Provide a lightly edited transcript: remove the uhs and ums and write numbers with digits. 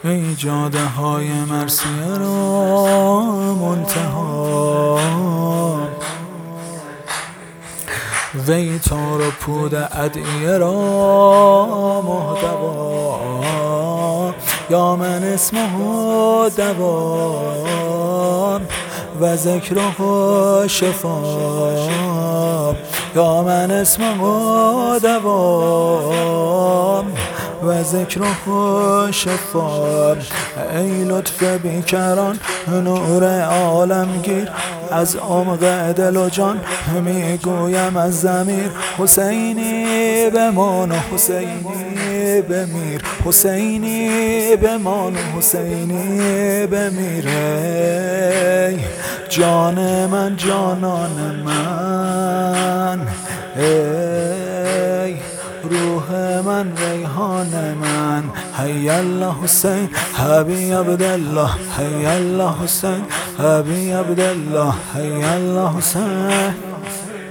ای جاده های مرسیه را منتها، وی تار و پود ادعیه را محتوا، یا من اسمه دوا و ذکره شفا، یا من اسمه دوا و ذکره شفا. ای لطف بیکران نور عالمگیر، از عمق دل و جان میگویم از ضمیر، حسینی بمان و حسینی بمیر، حسینی بمان و حسینی بمیر. ای جان من جانان من، ای روح من ریحان من، حی الله حسین ابی عبدالله، حی الله حسین ابی عبدالله، حی الله حسین.